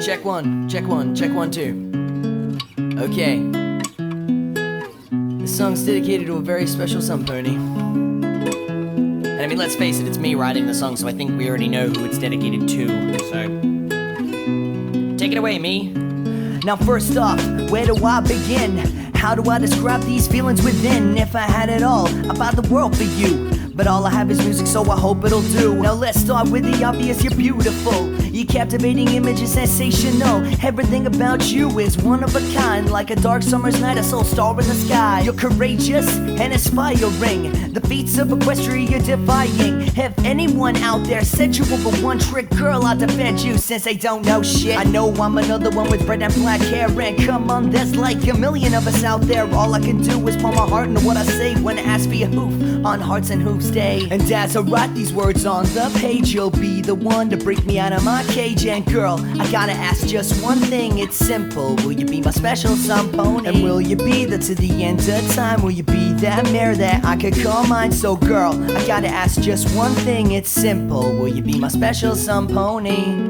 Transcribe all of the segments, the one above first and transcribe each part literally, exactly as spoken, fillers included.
Check one, check one, check one, two. Okay. This song's dedicated to a very special sun pony. And I mean, let's face it, it's me writing the song, so I think we already know who it's dedicated to. So, take it away, me. Now first off, where do I begin? How do I describe these feelings within? If I had it all, about the world for you, but all I have is music, so I hope it'll do. Now let's start with the obvious, you're beautiful. Your captivating image is sensational. Everything about you is one of a kind. Like a dark summer's night, a soul star in the sky. You're courageous and inspiring. The feats of equestria defying. If anyone out there said you were a one-trick girl, I'll defend you since they don't know shit. I know I'm another one with red and black hair. And come on, there's like a million of us out there. All I can do is pour my heart into what I say when I ask for your hoof on Hearts and Hooves Day. And as I write these words on the page, you'll be the one to break me out of my cage. And girl, I gotta ask just one thing, it's simple. Will you be my special sun pony? And will you be there to the end of time? Will you be that mare that I could call mine? So girl, I gotta ask just one thing, it's simple. Will you be my special sun pony?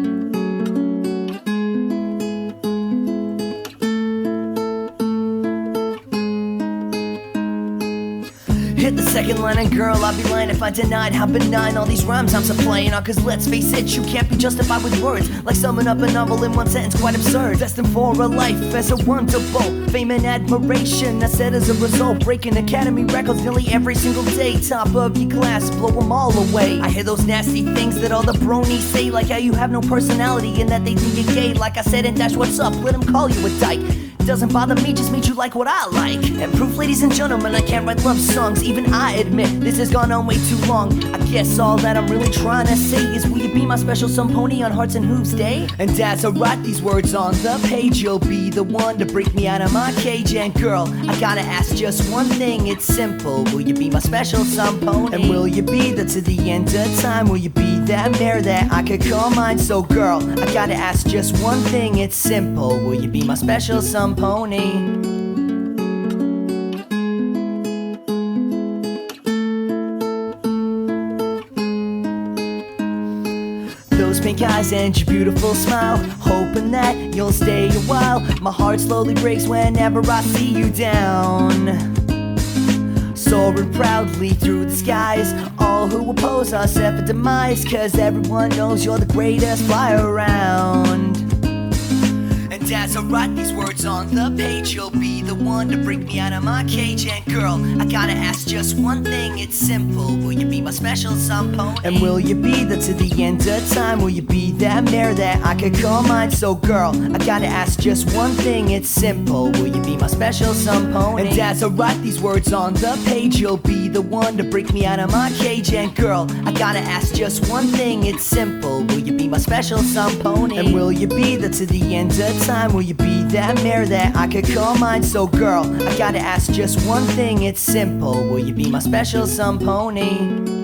Hit the second line and girl, I'd be lying if I denied how benign all these rhymes I'm supplying are. Cause let's face it, you can't be justified with words. Like summing up a novel in one sentence, quite absurd. Destined for a life as a wonderful fame and admiration. I said as a result, breaking Academy records nearly every single day. Top of your class, blow them all away. I hear those nasty things that all the bronies say, like how you have no personality and that they think you're gay. Like I said in Dash What's Up, let them call you a dyke. Doesn't bother me, just meet you like what I like. And proof, ladies and gentlemen, I can't write love songs. Even I admit, this has gone on way too long. I guess all that I'm really trying to say is, will you be my special sun pony on Hearts and Hooves Day? And as I write these words on the page, you'll be the one to break me out of my cage. And girl, I gotta ask just one thing, it's simple. Will you be my special sun pony? And will you be there to the end of time? Will you be that mare that I could call mine? So girl, I gotta ask just one thing, it's simple. Will you be my special sun pony? Those pink eyes and your beautiful smile, hoping that you'll stay a while. My heart slowly breaks whenever I see you down, soaring proudly through the skies. All who oppose us set for demise, cause everyone knows you're the greatest flyer around. And as I write these words on the page, you'll be the one to break me out of my cage. And girl, I gotta ask just one thing, it's simple. Will you be my special sun pony? And will you be there to the end of time? Will you be that mare that I could call mine? So girl, I gotta ask just one thing, it's simple. Will you be my special sun pony? And as I write these words on the page, you'll be the one to break me out of my cage. And girl, I gotta ask just one thing, it's simple. Will you be my special sun pony? And will you be there to the end of time? Will you be that mare that I could call mine? So girl, I gotta ask just one thing, it's simple. Will you be my special sun pony?